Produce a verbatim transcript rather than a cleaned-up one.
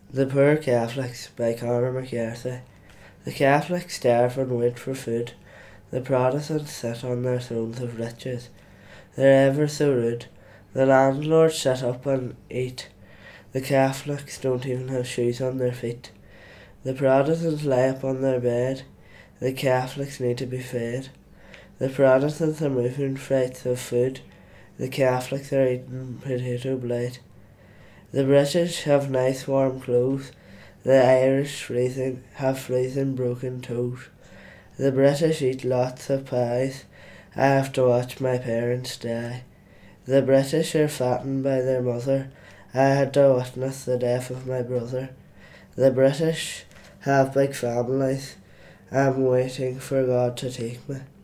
The Poor Catholics by Conor McCarthy. The Catholics starve and wait for food. The Protestants sit on their thrones of riches. They're ever so rude. The landlords sit up and eat. The Catholics don't even have shoes on their feet. The Protestants lie up on their bed. The Catholics need to be fed. The Protestants are moving freights of food. The Catholics are eating potato blight. The British have nice warm clothes. The Irish freezing have freezing broken toes. The British eat lots of pies. I have to watch my parents die. The British are fattened by their mother. I had to witness the death of my brother. The British have big families. I'm waiting for God to take me.